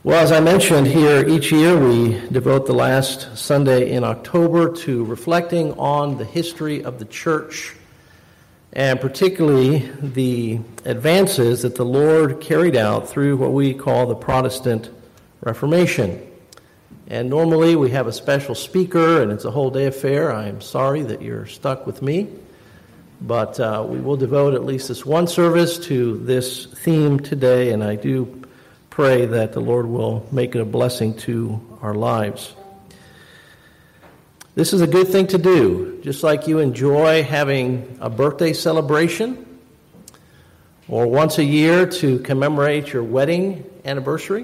Well, as I mentioned here, each year we devote the last Sunday in October to reflecting on the history of the church, and particularly the advances that the Lord carried out through what we call the Protestant Reformation. And normally we have a special speaker, and it's a whole day affair. I'm sorry that you're stuck with me, but we will devote at least this one service to this theme today, and I do pray that the Lord will make it a blessing to our lives. This is a good thing to do, just like you enjoy having a birthday celebration or once a year to commemorate your wedding anniversary.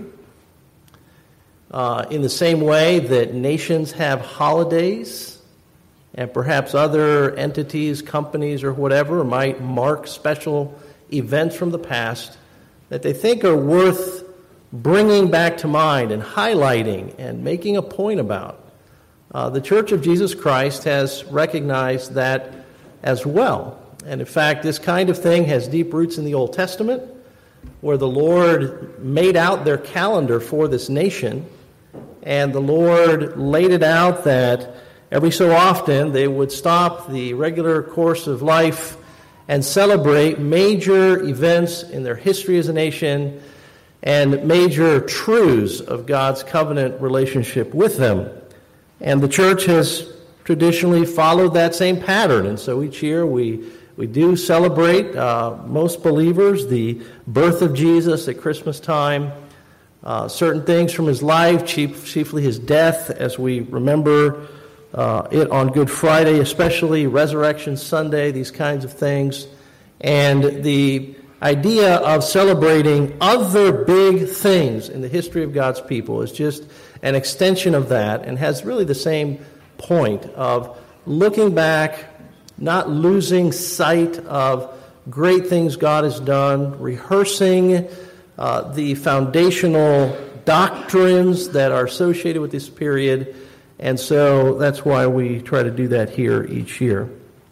In the same way that nations have holidays, and perhaps other entities, companies, or whatever might mark special events from the past that they think are worth bringing back to mind and highlighting and making a point about. The Church of Jesus Christ has recognized that as well. And in fact, this kind of thing has deep roots in the Old Testament, where the Lord made out their calendar for this nation, and the Lord laid it out that every so often they would stop the regular course of life and celebrate major events in their history as a nation and major truths of God's covenant relationship with them. And the church has traditionally followed that same pattern. And so each year we do celebrate, most believers, the birth of Jesus at Christmas time, certain things from his life, chiefly his death, as we remember it on Good Friday, especially Resurrection Sunday, these kinds of things. And the idea of celebrating other big things in the history of God's people is just an extension of that and has really the same point of looking back, not losing sight of great things God has done, rehearsing the foundational doctrines that are associated with this period, and so that's why we try to do that here each year.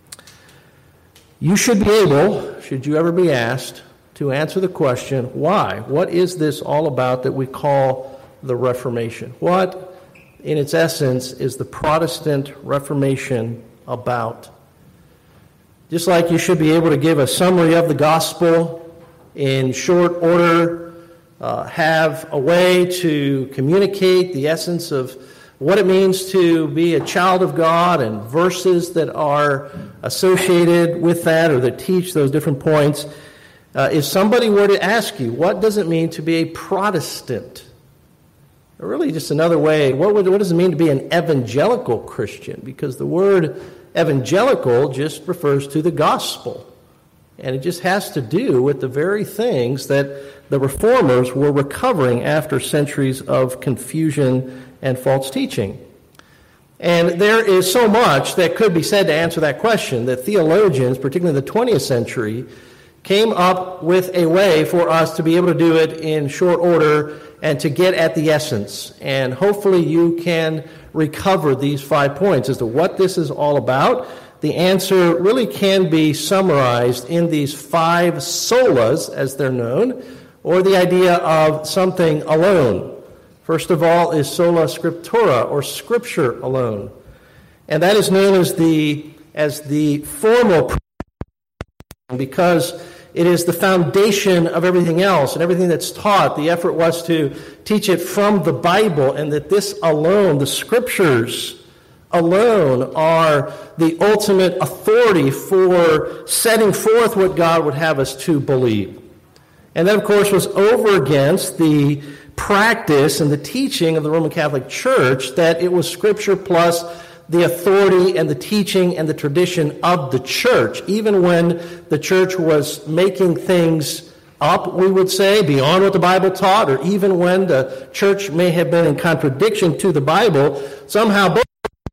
You should be able, should you ever be asked, to answer the question, why? What is this all about that we call the Reformation? What, in its essence, is the Protestant Reformation about? Just like you should be able to give a summary of the gospel in short order, have a way to communicate the essence of what it means to be a child of God and verses that are associated with that or that teach those different points. If somebody were to ask you, what does it mean to be a Protestant? Or really just another way, what does it mean to be an evangelical Christian? Because the word evangelical just refers to the gospel. And it just has to do with the very things that the reformers were recovering after centuries of confusion and false teaching. And there is so much that could be said to answer that question that theologians, particularly in the 20th century, came up with a way for us to be able to do it in short order and to get at the essence. And hopefully you can recover these 5 points as to what this is all about. The answer really can be summarized in these 5 solas, as they're known, or the idea of something alone. First of all is sola scriptura, or Scripture alone. And that is known as the formal because it is the foundation of everything else and everything that's taught. The effort was to teach it from the Bible, and that this alone, the Scriptures alone, are the ultimate authority for setting forth what God would have us to believe. And that, of course, was over against the practice and the teaching of the Roman Catholic Church that it was Scripture plus the authority and the teaching and the tradition of the church. Even when the church was making things up, we would say, beyond what the Bible taught, or even when the church may have been in contradiction to the Bible, somehow both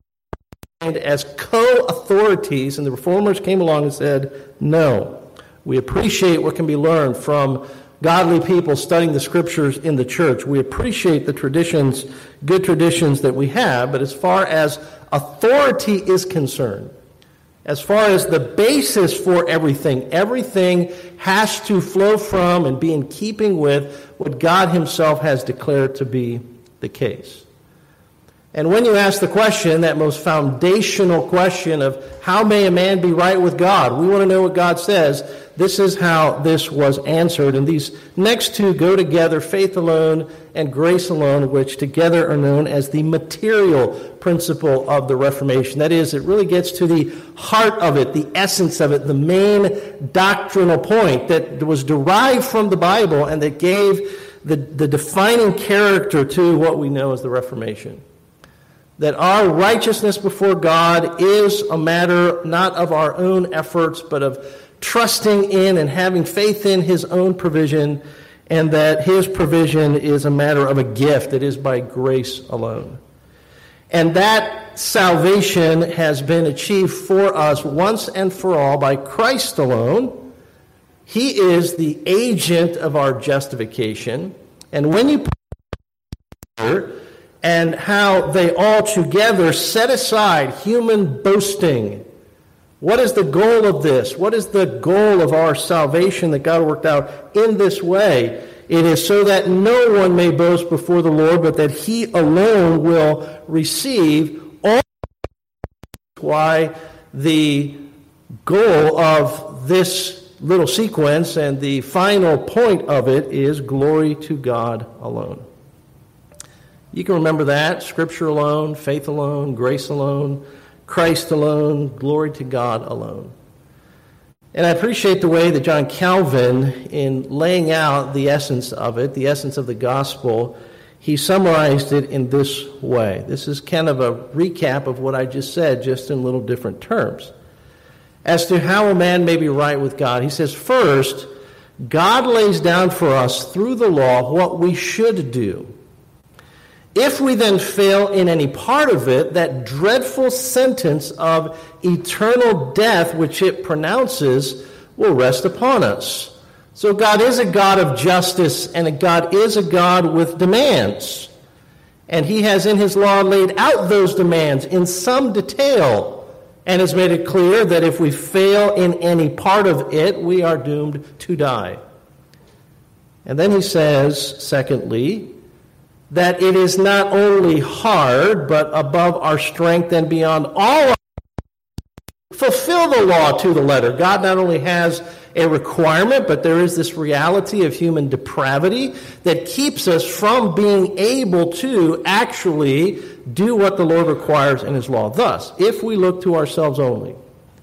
as co-authorities, and the reformers came along and said, no, we appreciate what can be learned from godly people studying the Scriptures in the church. We appreciate the traditions, good traditions that we have, but as far as authority is concerned, As far as the basis for everything has to flow from and be in keeping with what God himself has declared to be the case. And when you ask the question, that most foundational question of how may a man be right with God, we want to know what God says. This is how this was answered. And these next two go together, faith alone and grace alone, which together are known as the material principle of the Reformation. That is, it really gets to the heart of it, the essence of it, the main doctrinal point that was derived from the Bible and that gave the defining character to what we know as the Reformation. That our righteousness before God is a matter not of our own efforts, but of trusting in and having faith in his own provision, and that his provision is a matter of a gift. It is by grace alone. And that salvation has been achieved for us once and for all by Christ alone. He is the agent of our justification. And when you put and how they all together set aside human boasting. What is the goal of this? What is the goal of our salvation that God worked out in this way? It is so that no one may boast before the Lord, but that he alone will receive all. Why the goal of this little sequence and the final point of it is glory to God alone. You can remember that. Scripture alone, faith alone, grace alone, Christ alone, glory to God alone. And I appreciate the way that John Calvin, in laying out the essence of it, the essence of the gospel, he summarized it in this way. This is kind of a recap of what I just said, just in little different terms. As to how a man may be right with God, he says, first, God lays down for us through the law what we should do. If we then fail in any part of it, that dreadful sentence of eternal death which it pronounces will rest upon us. So God is a God of justice, and God is a God with demands. And he has in his law laid out those demands in some detail, and has made it clear that if we fail in any part of it, we are doomed to die. And then he says, secondly, that it is not only hard, but above our strength and beyond all our fulfill the law to the letter. God not only has a requirement, but there is this reality of human depravity that keeps us from being able to actually do what the Lord requires in his law. Thus, if we look to ourselves only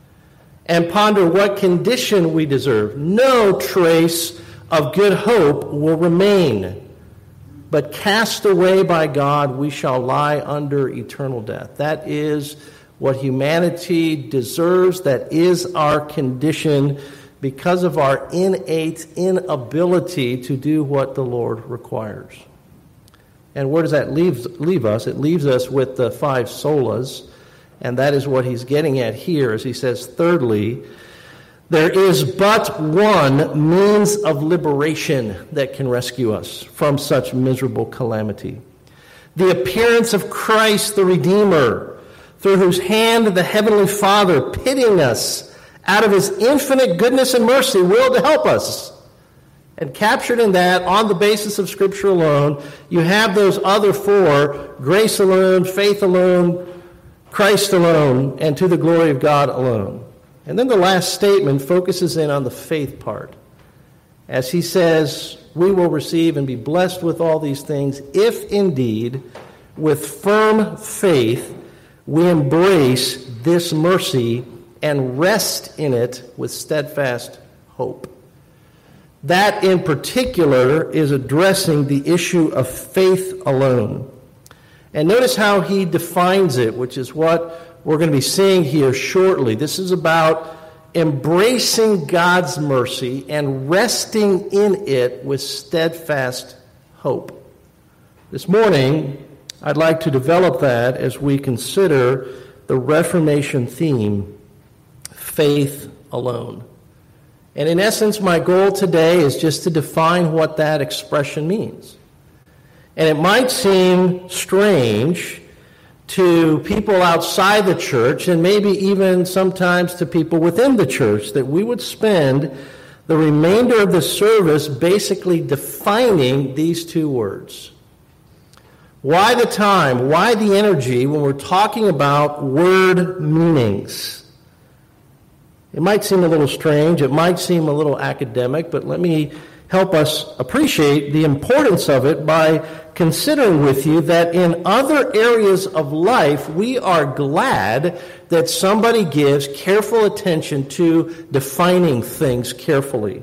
and ponder what condition we deserve, no trace of good hope will remain. But cast away by God, we shall lie under eternal death. That is what humanity deserves. That is our condition because of our innate inability to do what the Lord requires. And where does that leave us? It leaves us with the 5 solas, and that is what he's getting at here as he says, thirdly, there is but one means of liberation that can rescue us from such miserable calamity. The appearance of Christ the Redeemer, through whose hand the Heavenly Father, pitying us out of his infinite goodness and mercy, willed to help us. And captured in that, on the basis of Scripture alone, you have those other 4, grace alone, faith alone, Christ alone, and to the glory of God alone. And then the last statement focuses in on the faith part. As he says, we will receive and be blessed with all these things if indeed, with firm faith, we embrace this mercy and rest in it with steadfast hope. That in particular is addressing the issue of faith alone. And notice how he defines it, which is what we're going to be seeing here shortly. This is about embracing God's mercy and resting in it with steadfast hope. This morning, I'd like to develop that as we consider the Reformation theme, faith alone. And in essence, my goal today is just to define what that expression means. And it might seem strange to people outside the church, and maybe even sometimes to people within the church, that we would spend the remainder of the service basically defining these two words. Why the time? Why the energy when we're talking about word meanings? It might seem a little strange, it might seem a little academic, but let me help us appreciate the importance of it by considering with you that in other areas of life, we are glad that somebody gives careful attention to defining things carefully.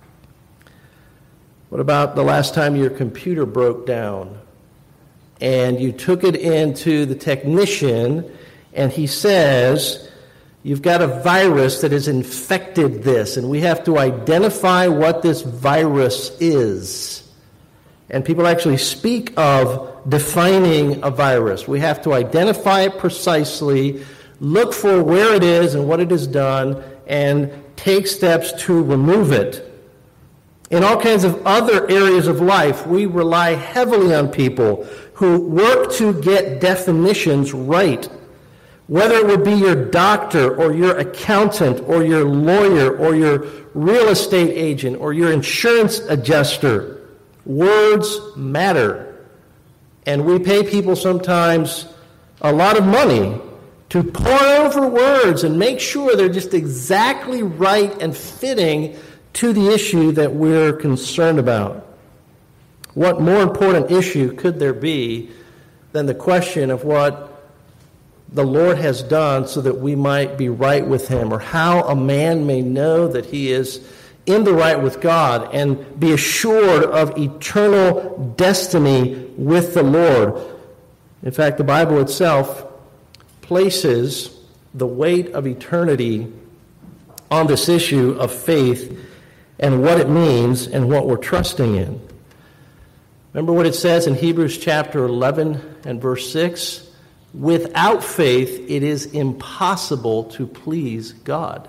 What about the last time your computer broke down and you took it into the technician and he says, you've got a virus that has infected this, and we have to identify what this virus is. And people actually speak of defining a virus. We have to identify it precisely, look for where it is and what it has done, and take steps to remove it. In all kinds of other areas of life, we rely heavily on people who work to get definitions right. Whether it would be your doctor or your accountant or your lawyer or your real estate agent or your insurance adjuster, words matter. And we pay people sometimes a lot of money to pore over words and make sure they're just exactly right and fitting to the issue that we're concerned about. What more important issue could there be than the question of what the Lord has done so that we might be right with him, or how a man may know that he is in the right with God and be assured of eternal destiny with the Lord? In fact, the Bible itself places the weight of eternity on this issue of faith and what it means and what we're trusting in. Remember what it says in Hebrews chapter 11 and verse 6? Without faith, it is impossible to please God.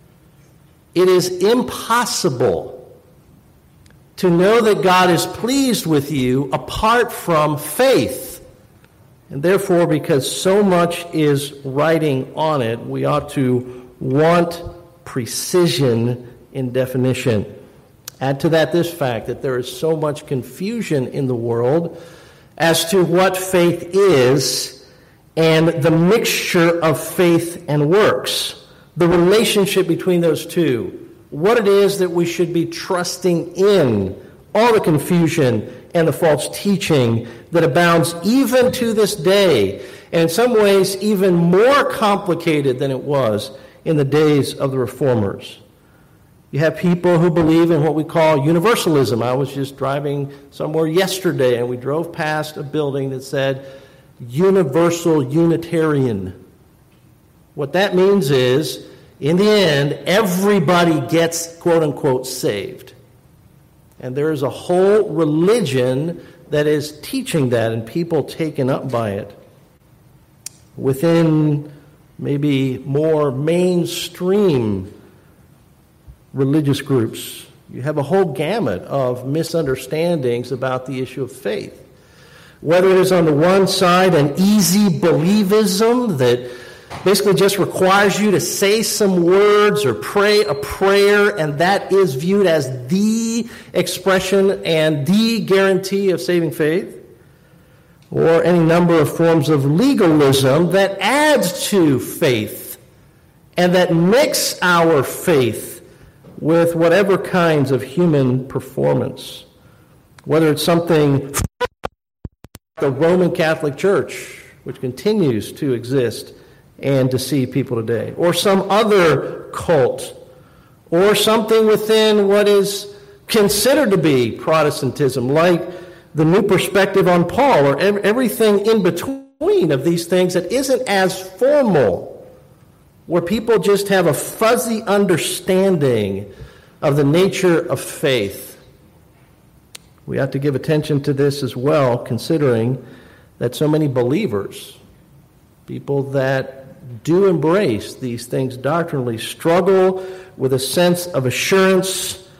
It is impossible to know that God is pleased with you apart from faith. And therefore, because so much is riding on it, we ought to want precision in definition. Add to that this fact that there is so much confusion in the world as to what faith is, and the mixture of faith and works, the relationship between those two, what it is that we should be trusting in, all the confusion and the false teaching that abounds even to this day, and in some ways even more complicated than it was in the days of the Reformers. You have people who believe in what we call universalism. I was just driving somewhere yesterday, and we drove past a building that said, Universal Unitarian. What that means is, in the end, everybody gets, quote-unquote, saved. And there is a whole religion that is teaching that, and people taken up by it. Within maybe more mainstream religious groups, you have a whole gamut of misunderstandings about the issue of faith. Whether it is on the one side an easy believism that basically just requires you to say some words or pray a prayer, and that is viewed as the expression and the guarantee of saving faith, or any number of forms of legalism that adds to faith and that mix our faith with whatever kinds of human performance. Whether it's something the Roman Catholic Church, which continues to exist and deceive people today, or some other cult, or something within what is considered to be Protestantism, like the New Perspective on Paul, or everything in between of these things that isn't as formal, where people just have a fuzzy understanding of the nature of faith. We have to give attention to this as well, considering that so many believers, people that do embrace these things doctrinally, struggle with a sense of assurance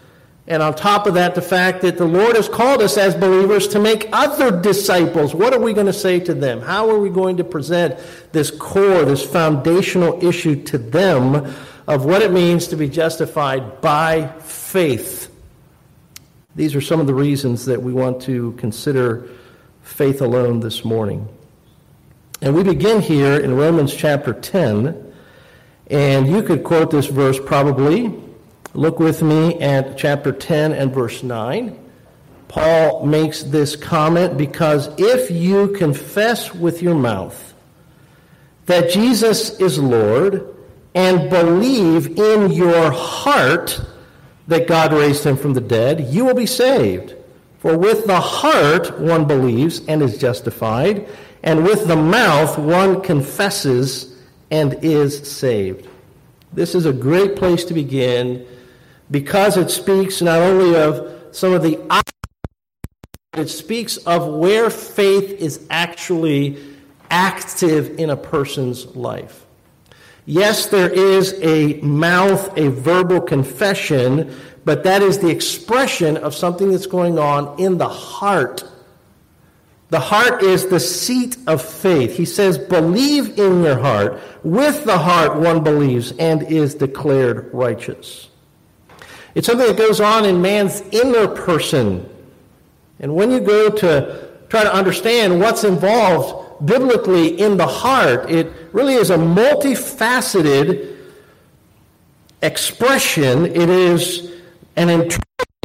And on top of that, the fact that the Lord has called us as believers to make other disciples. What are we going to say to them? How are we going to present this core, this foundational issue to them of what it means to be justified by faith? These are some of the reasons that we want to consider faith alone this morning. And we begin here in Romans chapter 10, and you could quote this verse probably. Look with me at chapter 10 and verse 9. Paul makes this comment, because if you confess with your mouth that Jesus is Lord and believe in your heart that God raised him from the dead, you will be saved. For with the heart one believes and is justified, and with the mouth one confesses and is saved. This is a great place to begin, because it speaks not only of some of the it speaks of where faith is actually active in a person's life. Yes, there is a mouth, a verbal confession, but that is the expression of something that's going on in the heart. The heart is the seat of faith. He says, believe in your heart. With the heart one believes and is declared righteous. It's something that goes on in man's inner person. And when you go to try to understand what's involved biblically in the heart, it really is a multifaceted expression. It is an interpretation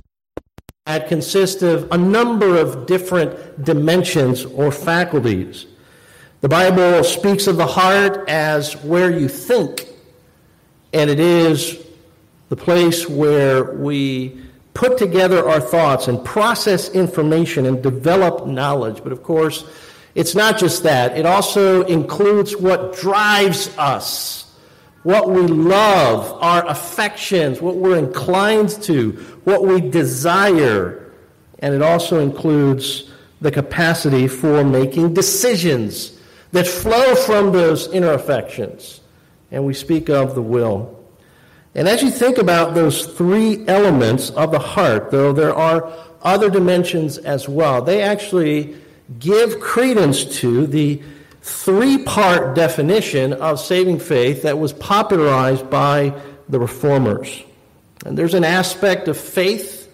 that consists of a number of different dimensions or faculties. The Bible speaks of the heart as where you think, and it is the place where we put together our thoughts and process information and develop knowledge. But of course, it's not just that. It also includes what drives us, what we love, our affections, what we're inclined to, what we desire. And it also includes the capacity for making decisions that flow from those inner affections. And we speak of the will. And as you think about those three elements of the heart, though there are other dimensions as well, they actually give credence to the three-part definition of saving faith that was popularized by the Reformers. And there's an aspect of faith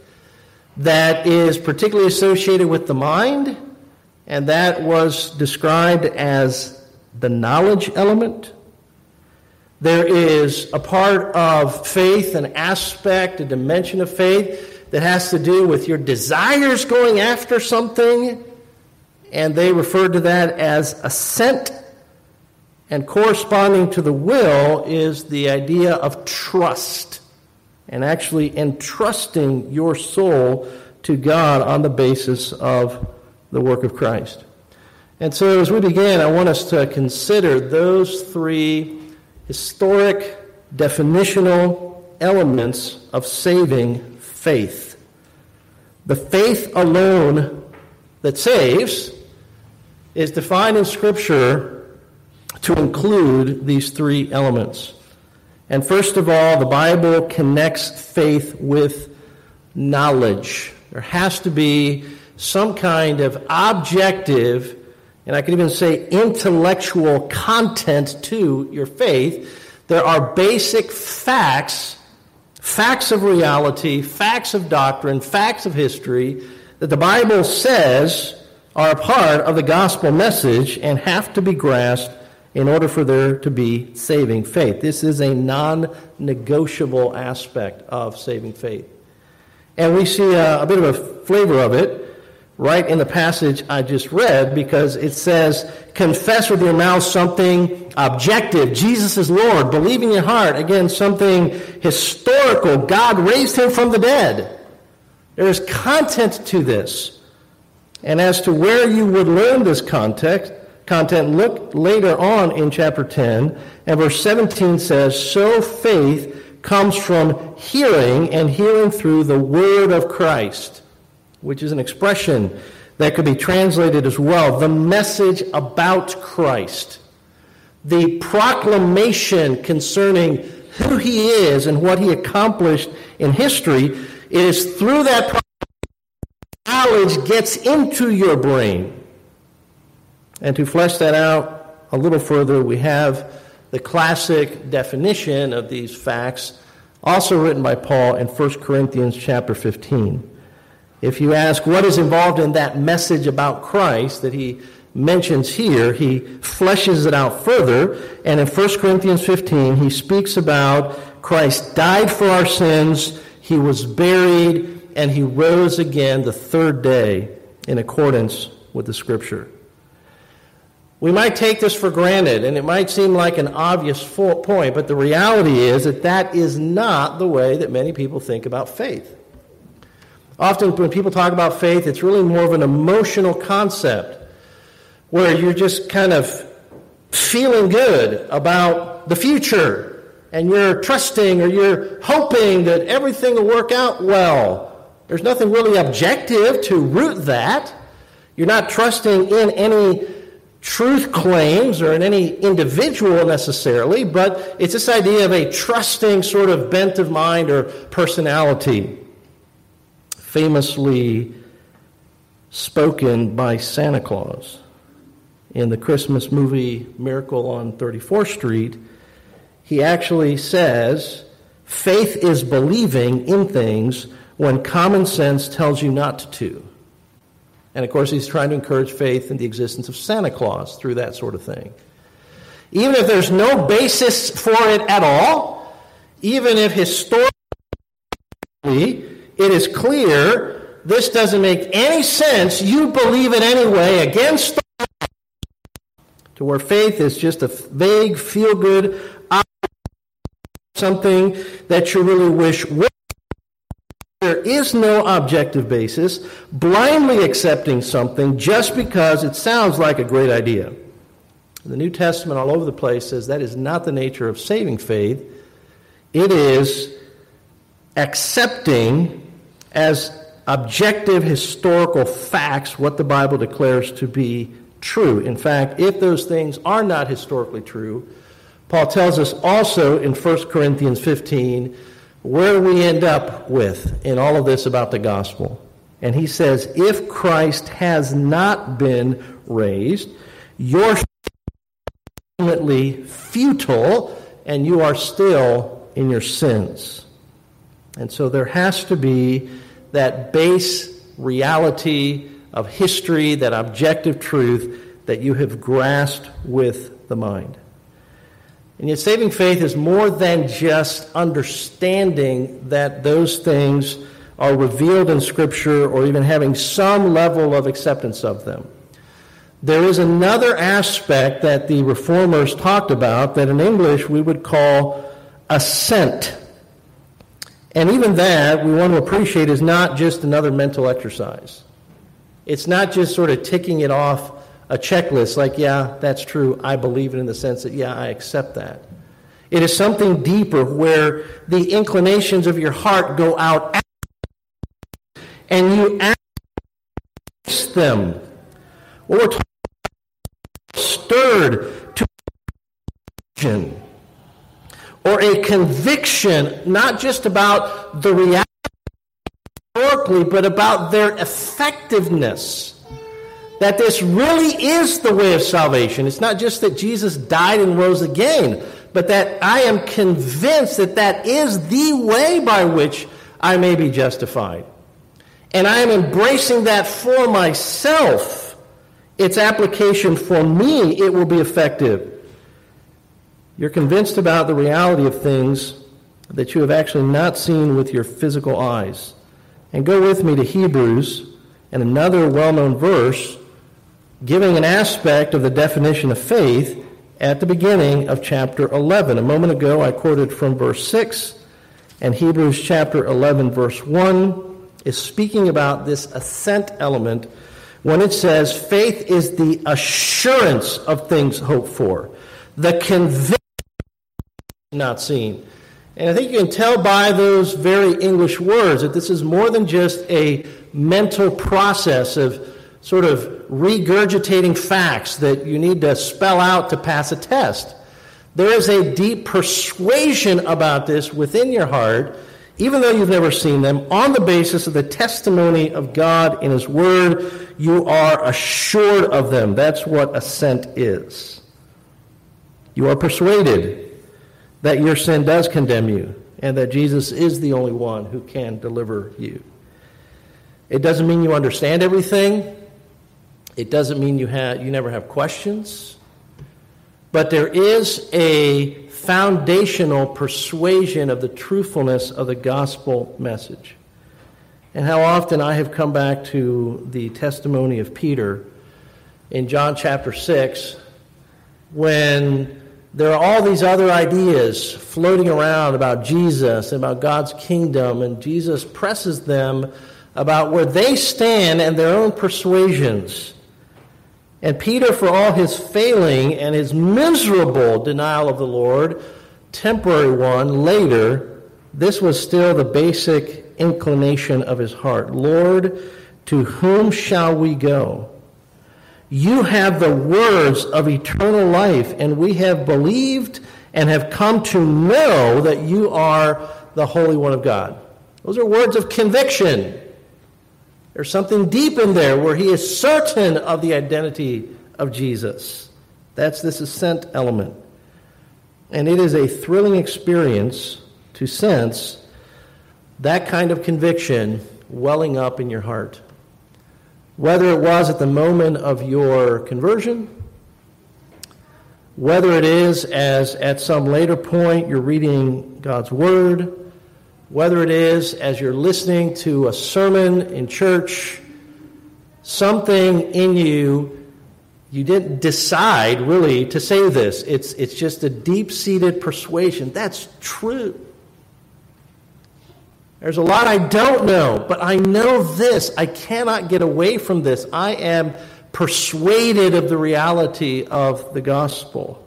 that is particularly associated with the mind, and that was described as the knowledge element. There is a part of faith, an aspect, a dimension of faith that has to do with your desires going after something, and they referred to that as assent. And corresponding to the will is the idea of trust, and actually entrusting your soul to God on the basis of the work of Christ. And so as we begin, I want us to consider those three historic, definitional elements of saving faith. The faith alone that saves is defined in Scripture to include these three elements. And first of all, the Bible connects faith with knowledge. There has to be some kind of objective, and I could even say intellectual content to your faith. There are basic facts, facts of reality, facts of doctrine, facts of history that the Bible says are a part of the gospel message and have to be grasped in order for there to be saving faith. This is a non-negotiable aspect of saving faith. And we see a bit of a flavor of it right in the passage I just read, because it says, confess with your mouth something objective. Jesus is Lord. Believe in your heart. Again, something historical. God raised him from the dead. There is content to this. And as to where you would learn this content, look later on in chapter 10, and verse 17 says, so faith comes from hearing, and hearing through the word of Christ, which is an expression that could be translated as well, the message about Christ, the proclamation concerning who he is and what he accomplished in history It is through that process knowledge gets into your brain. And to flesh that out a little further, we have the classic definition of these facts, also written by Paul in 1 Corinthians chapter 15. If you ask what is involved in that message about Christ that he mentions here, he fleshes it out further. And in 1 Corinthians 15, he speaks about Christ died for our sins, he was buried, and he rose again the third day in accordance with the Scripture. We might take this for granted, and it might seem like an obvious point, but the reality is that that is not the way that many people think about faith. Often when people talk about faith, it's really more of an emotional concept where you're just kind of feeling good about the future, and you're trusting or you're hoping that everything will work out well. There's nothing really objective to root that. You're not trusting in any truth claims or in any individual necessarily, but it's this idea of a trusting sort of bent of mind or personality. Famously spoken by Santa Claus in the Christmas movie Miracle on 34th Street. He actually says, faith is believing in things when common sense tells you not to. And of course, he's trying to encourage faith in the existence of Santa Claus through that sort of thing. Even if there's no basis for it at all, even if historically it is clear this doesn't make any sense, you believe it anyway against the law, to where faith is just a vague, feel-good, something that you really wish would. There is no objective basis, blindly accepting something just because it sounds like a great idea. The New Testament all over the place says that is not the nature of saving faith. It is accepting as objective historical facts what the Bible declares to be true. In fact, if those things are not historically true, Paul tells us also in 1 Corinthians 15 where we end up with in all of this about the gospel. And he says, if Christ has not been raised, your faith is ultimately futile, and you are still in your sins. And so there has to be that base reality of history, that objective truth that you have grasped with the mind. And yet saving faith is more than just understanding that those things are revealed in Scripture or even having some level of acceptance of them. There is another aspect that the Reformers talked about that in English we would call assent. And even that, we want to appreciate, is not just another mental exercise. It's not just sort of ticking it off a checklist like, yeah, that's true, I believe it, in the sense that, yeah, I accept that. It is something deeper where the inclinations of your heart go out and you ask them. What we're talking about, stirred to vision or a conviction, not just about the reality historically, but about their effectiveness. That this really is the way of salvation. It's not just that Jesus died and rose again, but that I am convinced that that is the way by which I may be justified. And I am embracing that for myself. Its application for me, it will be effective. You're convinced about the reality of things that you have actually not seen with your physical eyes. And go with me to Hebrews and another well-known verse giving an aspect of the definition of faith at the beginning of chapter 11. A moment ago, I quoted from verse 6, and Hebrews chapter 11, verse 1 is speaking about this assent element when it says, faith is the assurance of things hoped for, the conviction not seen. And I think you can tell by those very English words that this is more than just a mental process of sort of regurgitating facts that you need to spell out to pass a test. There is a deep persuasion about this within your heart even though you've never seen them, on the basis of the testimony of God in His Word, you are assured of them. That's what assent is. You are persuaded that your sin does condemn you and that Jesus is the only one who can deliver you. It doesn't mean you understand everything. It doesn't mean you never have questions. But there is a foundational persuasion of the truthfulness of the gospel message. And how often I have come back to the testimony of Peter in John chapter 6, when there are all these other ideas floating around about Jesus and about God's kingdom, and Jesus presses them about where they stand and their own persuasions. And Peter, for all his failing and his miserable denial of the Lord, temporary one, later, this was still the basic inclination of his heart. Lord, to whom shall we go? You have the words of eternal life, and we have believed and have come to know that you are the Holy One of God. Those are words of conviction. There's something deep in there where he is certain of the identity of Jesus. That's this assent element. And it is a thrilling experience to sense that kind of conviction welling up in your heart. Whether it was at the moment of your conversion, whether it is as at some later point you're reading God's Word, whether it is as you're listening to a sermon in church, something in you didn't decide really to say this. It's just a deep-seated persuasion. That's true. There's a lot I don't know, but I know this. I cannot get away from this. I am persuaded of the reality of the gospel.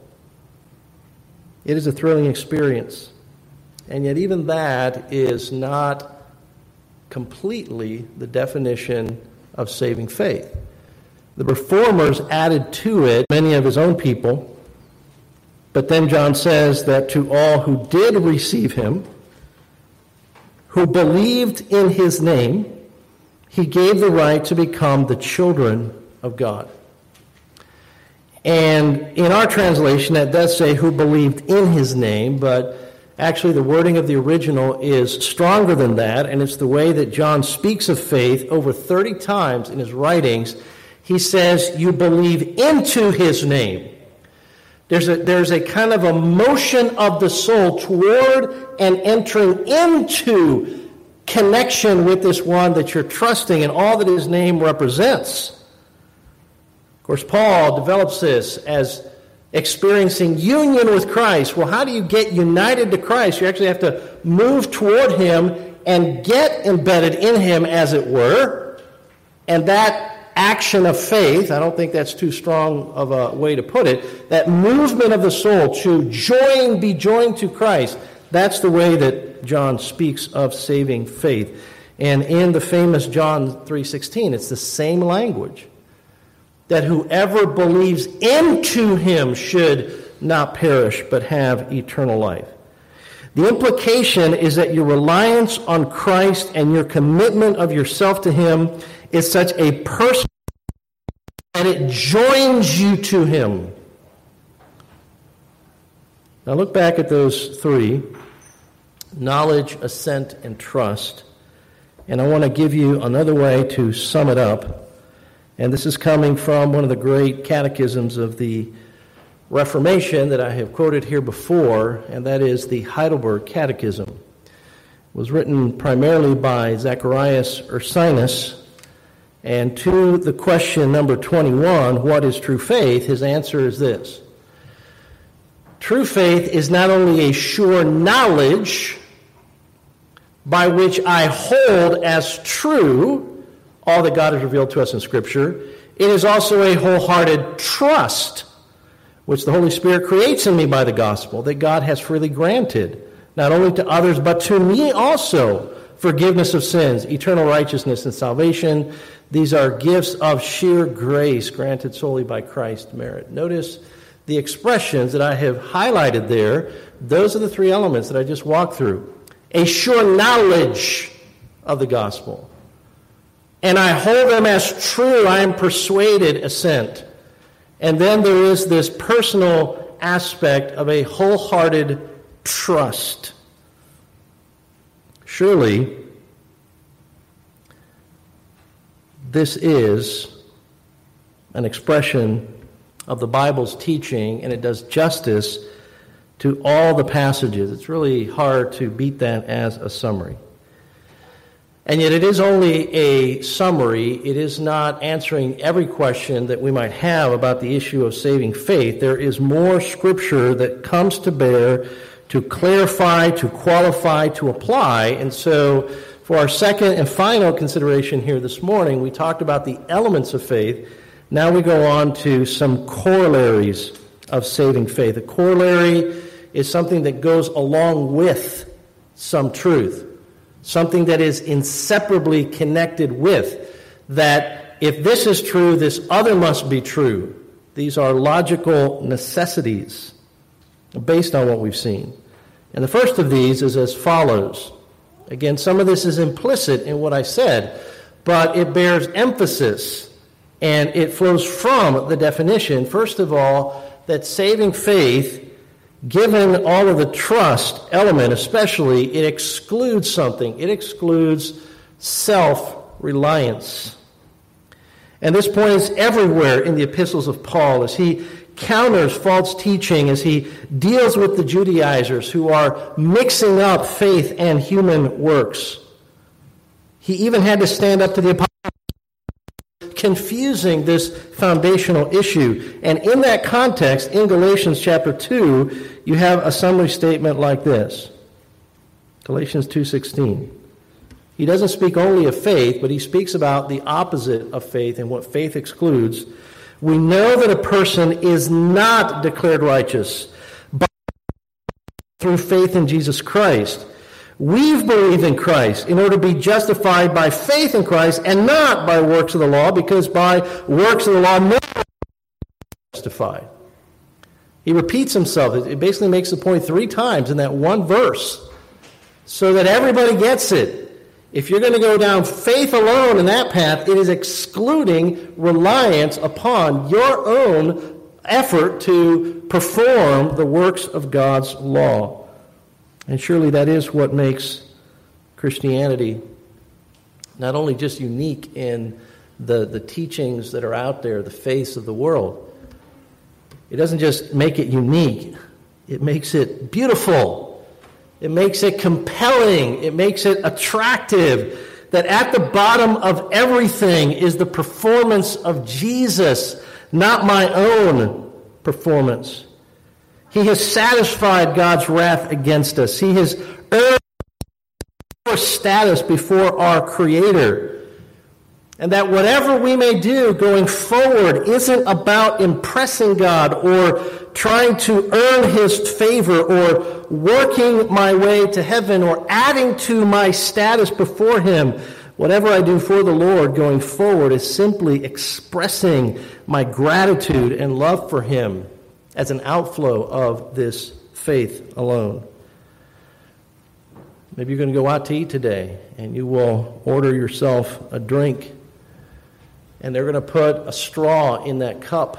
It is a thrilling experience. And yet even that is not completely the definition of saving faith. The reformers added to it many of his own people, but then John says that to all who did receive him, who believed in his name, he gave the right to become the children of God. And in our translation, that does say who believed in his name, but actually, the wording of the original is stronger than that, and it's the way that John speaks of faith over 30 times in his writings. He says, you believe into his name. There's a kind of a motion of the soul toward and entering into connection with this one that you're trusting and all that his name represents. Of course, Paul develops this as experiencing union with Christ. Well, how do you get united to Christ? You actually have to move toward him and get embedded in him, as it were. And that action of faith, I don't think that's too strong of a way to put it, that movement of the soul to be joined to Christ, that's the way that John speaks of saving faith. And in the famous John 3:16, it's the same language. That whoever believes into him should not perish, but have eternal life. The implication is that your reliance on Christ and your commitment of yourself to him is such a person that it joins you to him. Now look back at those three: knowledge, assent, and trust. And I want to give you another way to sum it up. And this is coming from one of the great catechisms of the Reformation that I have quoted here before, and that is the Heidelberg Catechism. It was written primarily by Zacharias Ursinus, and to the question number 21, what is true faith, his answer is this: true faith is not only a sure knowledge by which I hold as true all that God has revealed to us in Scripture, it is also a wholehearted trust, which the Holy Spirit creates in me by the gospel, that God has freely granted, not only to others, but to me also, forgiveness of sins, eternal righteousness, and salvation. These are gifts of sheer grace granted solely by Christ's merit. Notice the expressions that I have highlighted there. Those are the three elements that I just walked through. a sure knowledge of the gospel. And I hold them as true, I am persuaded, assent. And then there is this personal aspect of a wholehearted trust. Surely, this is an expression of the Bible's teaching, and it does justice to all the passages. It's really hard to beat that as a summary. And yet it is only a summary. It is not answering every question that we might have about the issue of saving faith. There is more Scripture that comes to bear to clarify, to qualify, to apply. And so for our second and final consideration here this morning, we talked about the elements of faith. Now we go on to some corollaries of saving faith. A corollary is something that goes along with some truth, something that is inseparably connected with, that if this is true, this other must be true. These are logical necessities based on what we've seen. And the first of these is as follows. Again, some of this is implicit in what I said, but it bears emphasis, and it flows from the definition, first of all, that saving faith, given all of the trust element especially, it excludes something. It excludes self-reliance. And this point is everywhere in the epistles of Paul as he counters false teaching, as he deals with the Judaizers who are mixing up faith and human works. He even had to stand up to the apostles, confusing this foundational issue. And in that context, in Galatians chapter 2, you have a summary statement like this. Galatians 2:16. He doesn't speak only of faith, but he speaks about the opposite of faith and what faith excludes. We know that a person is not declared righteous but through faith in Jesus Christ. We've believed in Christ in order to be justified by faith in Christ and not by works of the law, because by works of the law, no one is justified. He repeats himself. It basically makes the point 3 times in that one verse so that everybody gets it. If you're going to go down faith alone in that path, it is excluding reliance upon your own effort to perform the works of God's law. And surely that is what makes Christianity not only just unique in the teachings that are out there, the faiths of the world. It doesn't just make it unique. It makes it beautiful. It makes it compelling. It makes it attractive. That at the bottom of everything is the performance of Jesus, not my own performance. He has satisfied God's wrath against us. He has earned our status before our Creator. And that whatever we may do going forward isn't about impressing God or trying to earn His favor or working my way to heaven or adding to my status before Him. Whatever I do for the Lord going forward is simply expressing my gratitude and love for Him as an outflow of this faith alone. Maybe you're going to go out to eat today and you will order yourself a drink, and they're going to put a straw in that cup.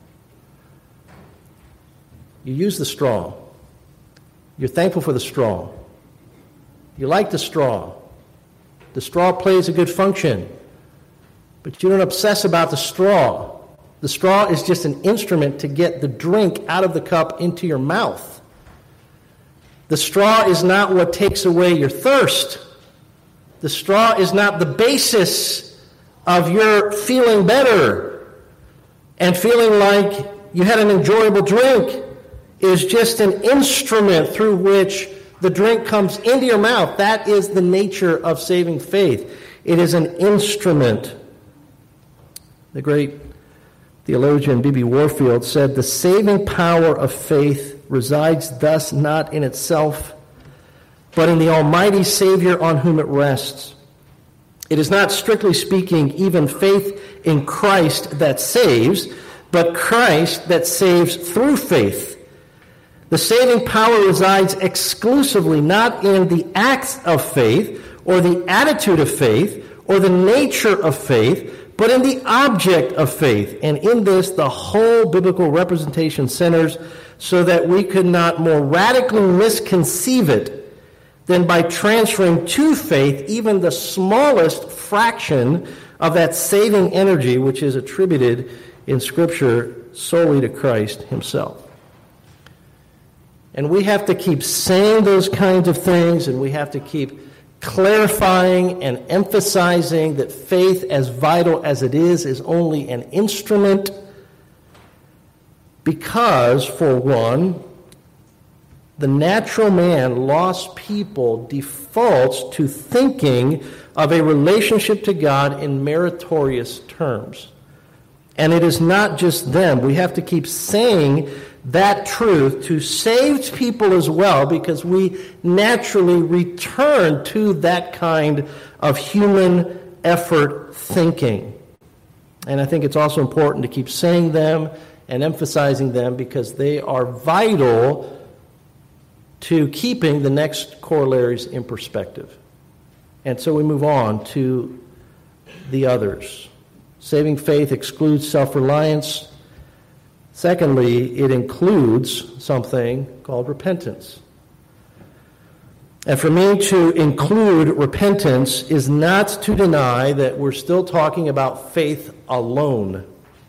You use the straw. You're thankful for the straw. You like the straw. The straw plays a good function, but you don't obsess about the straw. The straw is just an instrument to get the drink out of the cup into your mouth. The straw is not what takes away your thirst. The straw is not the basis of your feeling better and feeling like you had an enjoyable drink. It is just an instrument through which the drink comes into your mouth. That is the nature of saving faith. It is an instrument. The great theologian B.B. Warfield said, "The saving power of faith resides thus not in itself, but in the Almighty Savior on whom it rests. It is not, strictly speaking, even faith in Christ that saves, but Christ that saves through faith. The saving power resides exclusively not in the acts of faith or the attitude of faith or the nature of faith, but in the object of faith. And in this, the whole biblical representation centers so that we could not more radically misconceive it than by transferring to faith even the smallest fraction of that saving energy which is attributed in Scripture solely to Christ himself. And we have to keep saying those kinds of things, and we have to keep clarifying and emphasizing that faith, as vital as it is only an instrument because, for one, the natural man, lost people, defaults to thinking of a relationship to God in meritorious terms. And it is not just them. We have to keep saying that truth to saved people as well, because we naturally return to that kind of human effort thinking. And I think it's also important to keep saying them and emphasizing them because they are vital to keeping the next corollaries in perspective. And so we move on to the others. Saving faith excludes self-reliance. Secondly, it includes something called repentance. And for me to include repentance is not to deny that we're still talking about faith alone.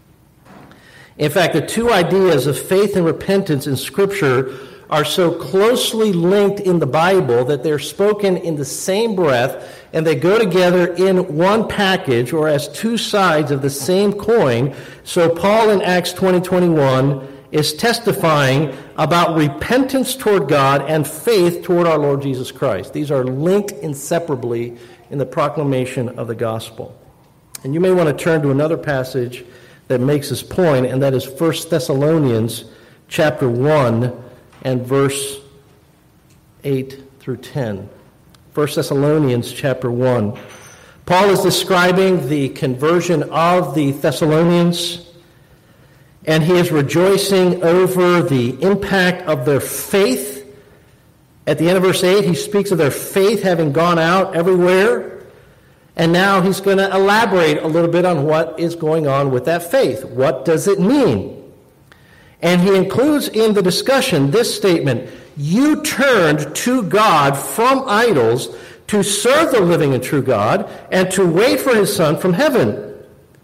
In fact, the two ideas of faith and repentance in Scripture are so closely linked in the Bible that they're spoken in the same breath, and they go together in one package or as two sides of the same coin. So Paul in Acts 20:21 is testifying about repentance toward God and faith toward our Lord Jesus Christ. These are linked inseparably in the proclamation of the gospel. And you may want to turn to another passage that makes this point, and that is 1 Thessalonians chapter 1 and verse 8 through 10. 1 Thessalonians chapter 1. Paul is describing the conversion of the Thessalonians, and he is rejoicing over the impact of their faith. At the end of verse 8, he speaks of their faith having gone out everywhere, and now he's going to elaborate a little bit on what is going on with that faith. What does it mean? And he includes in the discussion this statement: you turned to God from idols to serve the living and true God and to wait for his Son from heaven.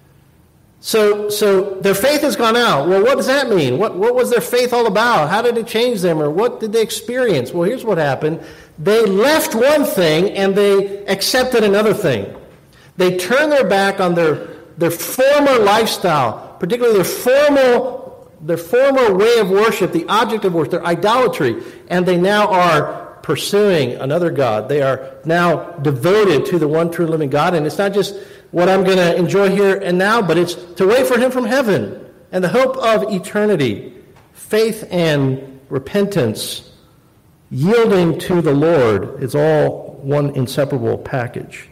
So their faith has gone out. Well, what does that mean? What was their faith all about? How did it change them, or what did they experience? Well, here's what happened. They left one thing and they accepted another thing. They turned their back on their former lifestyle, particularly their former way of worship, the object of worship, their idolatry, and they now are pursuing another God. They are now devoted to the one true living God, and it's not just what I'm going to enjoy here and now, but it's to wait for him from heaven and the hope of eternity. Faith and repentance, yielding to the Lord, is all one inseparable package.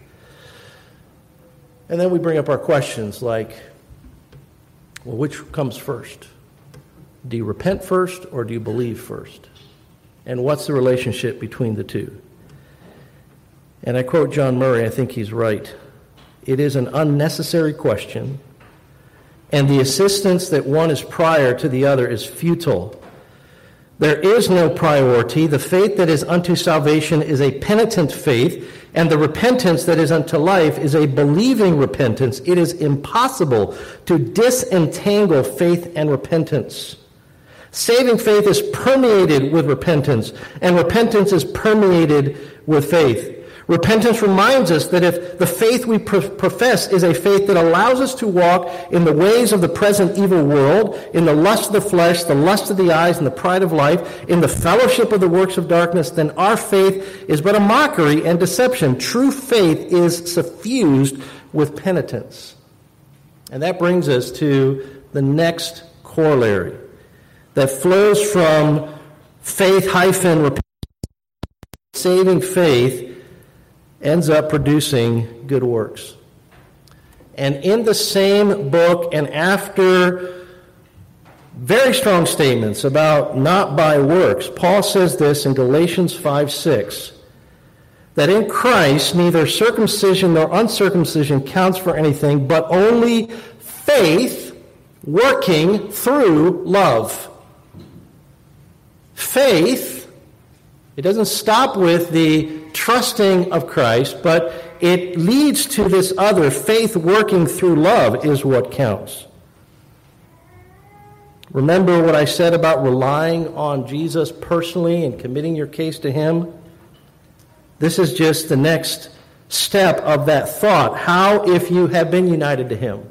And then we bring up our questions like, well, which comes first? Do you repent first or do you believe first? And what's the relationship between the two? And I quote John Murray, I think he's right. It is an unnecessary question, and the assistance that one is prior to the other is futile. There is no priority. The faith that is unto salvation is a penitent faith, and the repentance that is unto life is a believing repentance. It is impossible to disentangle faith and repentance. Saving faith is permeated with repentance, and repentance is permeated with faith. Repentance reminds us that if the faith we profess is a faith that allows us to walk in the ways of the present evil world, in the lust of the flesh, the lust of the eyes, and the pride of life, in the fellowship of the works of darkness, then our faith is but a mockery and deception. True faith is suffused with penitence. And that brings us to the next corollary that flows from faith-repentance. Saving faith ends up producing good works. And in the same book, and after Very strong statements about not by works. Paul says this in Galatians 5:6, that in Christ neither circumcision nor uncircumcision counts for anything, but only faith working through love. Faith, it doesn't stop with the trusting of Christ, but it leads to this other, faith working through love is what counts. Remember what I said about relying on Jesus personally and committing your case to him? This is just the next step of that thought. How, if you have been united to him?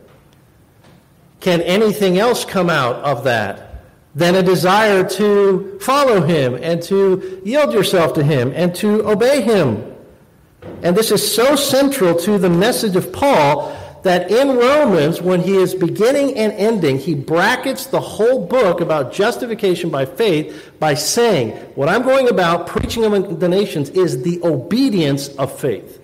Can anything else come out of that than a desire to follow him and to yield yourself to him and to obey him? And this is so central to the message of Paul that in Romans, when he is beginning and ending, he brackets the whole book about justification by faith by saying, what I'm going about preaching among the nations is the obedience of faith.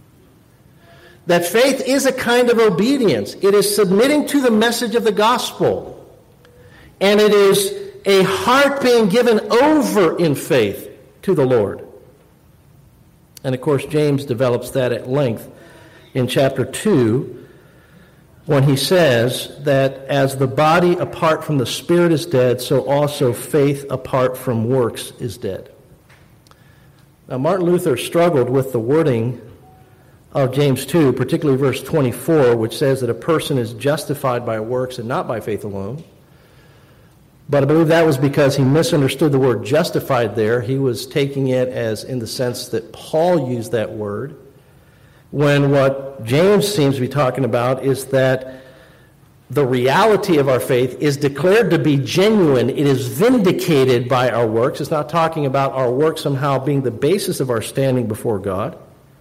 That faith is a kind of obedience. It is submitting to the message of the gospel. And it is a heart being given over in faith to the Lord. And of course, James develops that at length in chapter 2, when he says that as the body apart from the spirit is dead, so also faith apart from works is dead. Now, Martin Luther struggled with the wording of James 2, particularly verse 24, which says that a person is justified by works and not by faith alone. But I believe that was because he misunderstood the word justified there. He was taking it as in the sense that Paul used that word, when what James seems to be talking about is that the reality of our faith is declared to be genuine. It is vindicated by our works. It's not talking about our works somehow being the basis of our standing before God.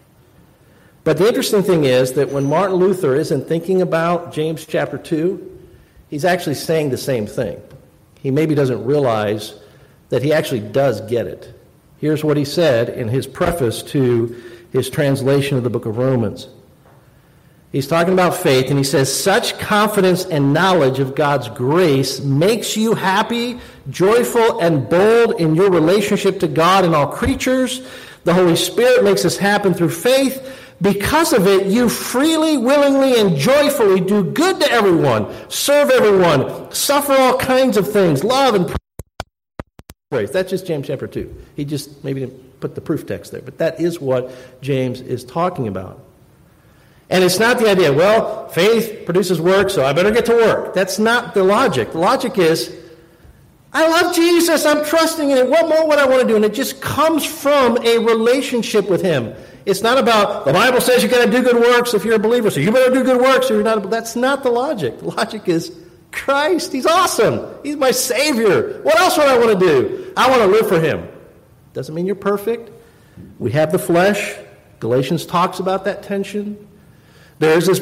But the interesting thing is that when Martin Luther isn't thinking about James chapter 2, he's actually saying the same thing. He maybe doesn't realize that he actually does get it. Here's what he said in his preface to his translation of the book of Romans. He's talking about faith, and he says, such confidence and knowledge of God's grace makes you happy, joyful, and bold in your relationship to God and all creatures. The Holy Spirit makes this happen through faith. Because of it, you freely, willingly, and joyfully do good to everyone, serve everyone, suffer all kinds of things, love and praise. That's just James chapter 2. He just maybe didn't put the proof text there, but that is what James is talking about. And it's not the idea, well, faith produces work, so I better get to work. That's not the logic. The logic is, I love Jesus, I'm trusting in it, what more would I want to do? And it just comes from a relationship with him. It's not about, the Bible says you got to do good works if you're a believer, so you better do good works or you're not. That's not the logic. The logic is, Christ, he's awesome. He's my Savior. What else would I want to do? I want to live for him. Doesn't mean you're perfect. We have the flesh. Galatians talks about that tension. There is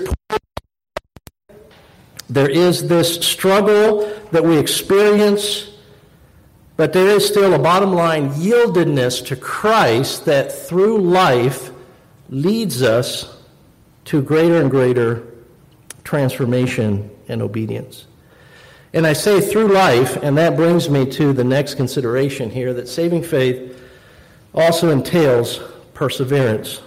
this struggle that we experience, but there is still a bottom line yieldedness to Christ that through life leads us to greater and greater transformation and obedience. And I say through life, and that brings me to the next consideration here, that saving faith also entails perseverance.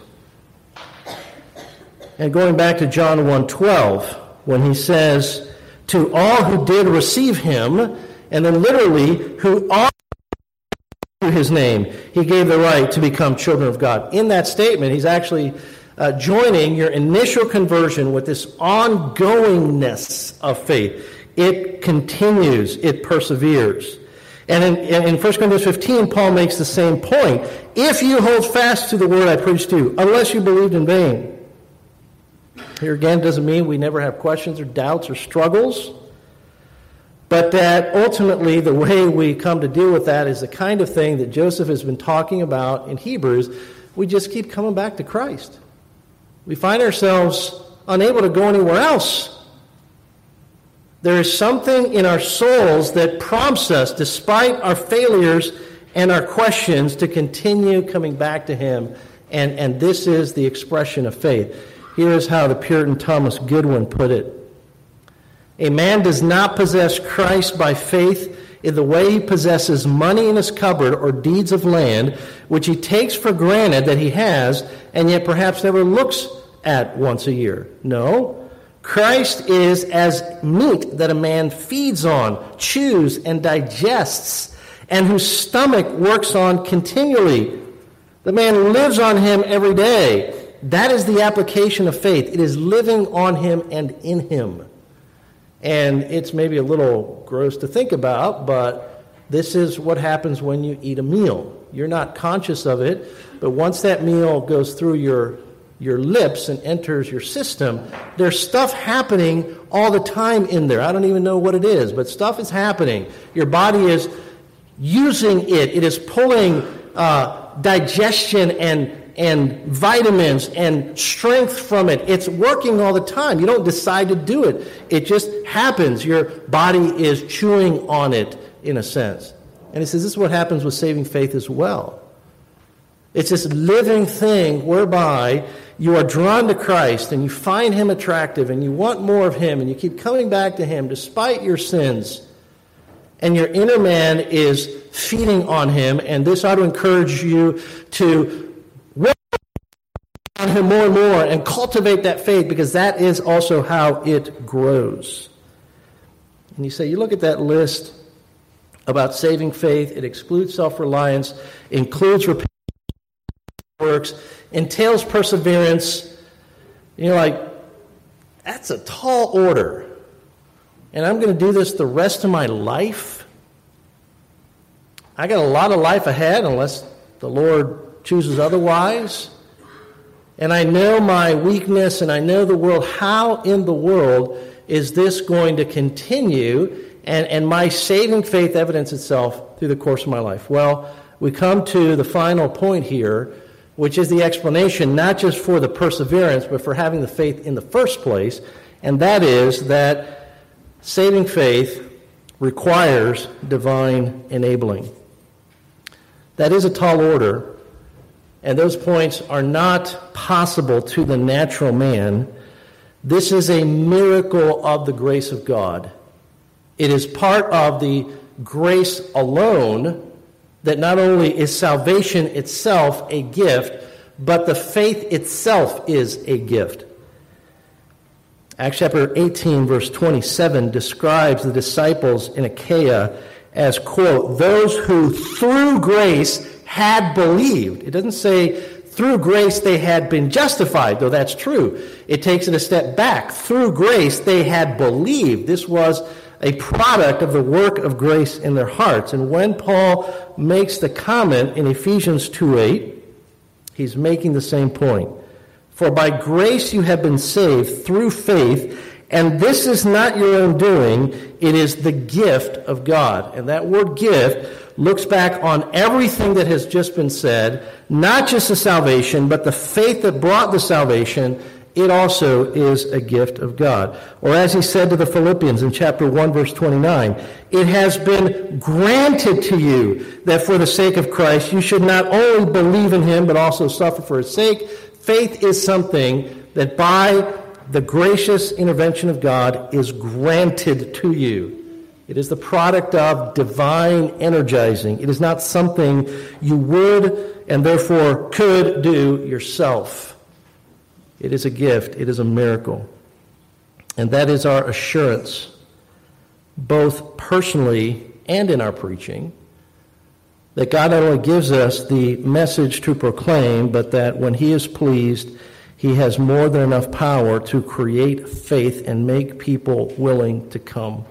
And going back to John 1:12, when he says, to all who did receive him, and then literally, who are through his name, he gave the right to become children of God. In that statement, he's actually joining your initial conversion with this ongoingness of faith. It continues, it perseveres. And in 1 Corinthians 15, Paul makes the same point. If you hold fast to the word I preached to you, unless you believed in vain. Here again, doesn't mean we never have questions or doubts or struggles, but that ultimately the way we come to deal with that is the kind of thing that Joseph has been talking about in Hebrews. We just keep coming back to Christ. We find ourselves unable to go anywhere else. There is something in our souls that prompts us, despite our failures and our questions, to continue coming back to him. And this is the expression of faith. Here is how the Puritan Thomas Goodwin put it. A man does not possess Christ by faith in the way he possesses money in his cupboard or deeds of land, which he takes for granted that he has, and yet perhaps never looks at once a year. No, Christ is as meat that a man feeds on, chews, and digests, and whose stomach works on continually. The man lives on him every day. That is the application of faith. It is living on him and in him. And it's maybe a little gross to think about, but this is what happens when you eat a meal. You're not conscious of it, but once that meal goes through your lips and enters your system, there's stuff happening all the time in there. I don't even know what it is, but stuff is happening. Your body is using it. It is pulling digestion and vitamins and strength from it. It's working all the time. You don't decide to do it. It just happens. Your body is chewing on it in a sense. And he says this is what happens with saving faith as well. It's this living thing whereby you are drawn to Christ and you find him attractive and you want more of him and you keep coming back to him despite your sins. And your inner man is feeding on him, and this ought to encourage you to work on him more and more and cultivate that faith, because that is also how it grows. And you say, you look at that list about saving faith, it excludes self-reliance, includes repentance, works, entails perseverance. You're like, that's a tall order. And I'm going to do this the rest of my life? I got a lot of life ahead unless the Lord chooses otherwise. And I know my weakness and I know the world. How in the world is this going to continue and my saving faith evidence itself through the course of my life? Well, we come to the final point here, which is the explanation not just for the perseverance, but for having the faith in the first place, and that is that saving faith requires divine enabling. That is a tall order, and those points are not possible to the natural man. This is a miracle of the grace of God. It is part of the grace alone that not only is salvation itself a gift, but the faith itself is a gift. Acts chapter 18, verse 27 describes the disciples in Achaia as, quote, those who through grace had believed. It doesn't say through grace they had been justified, though that's true. It takes it a step back. Through grace they had believed. This was a product of the work of grace in their hearts. And when Paul makes the comment in Ephesians 2:8, he's making the same point. For by grace you have been saved through faith, and this is not your own doing, it is the gift of God. And that word gift looks back on everything that has just been said, not just the salvation, but the faith that brought the salvation. It also is a gift of God. Or as he said to the Philippians in chapter 1, verse 29, it has been granted to you that for the sake of Christ you should not only believe in him, but also suffer for his sake. Faith is something that by the gracious intervention of God is granted to you. It is the product of divine energizing. It is not something you would and therefore could do yourself. It is a gift. It is a miracle. And that is our assurance, both personally and in our preaching, that God not only gives us the message to proclaim, but that when he is pleased, he has more than enough power to create faith and make people willing to come.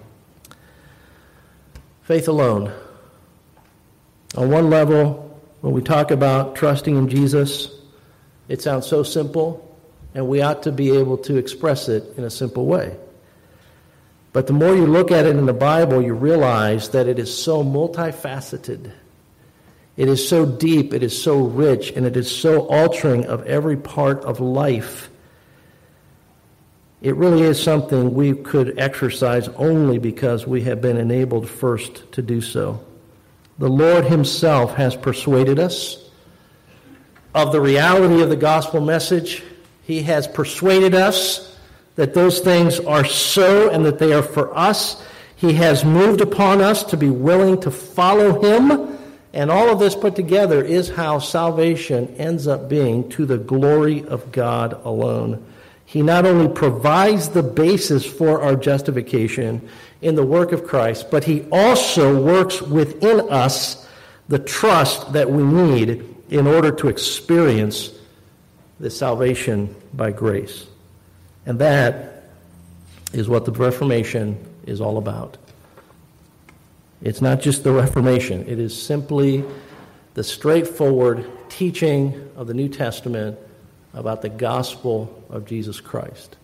Faith alone. On one level, when we talk about trusting in Jesus, it sounds so simple, and we ought to be able to express it in a simple way. But the more you look at it in the Bible, you realize that it is so multifaceted. It is so deep, it is so rich, and it is so altering of every part of life. It really is something we could exercise only because we have been enabled first to do so. The Lord himself has persuaded us of the reality of the gospel message. He has persuaded us that those things are so and that they are for us. He has moved upon us to be willing to follow him. And all of this put together is how salvation ends up being to the glory of God alone. He not only provides the basis for our justification in the work of Christ, but he also works within us the trust that we need in order to experience the salvation by grace. And that is what the Reformation is all about. It's not just the Reformation. It is simply the straightforward teaching of the New Testament about the gospel of Jesus Christ.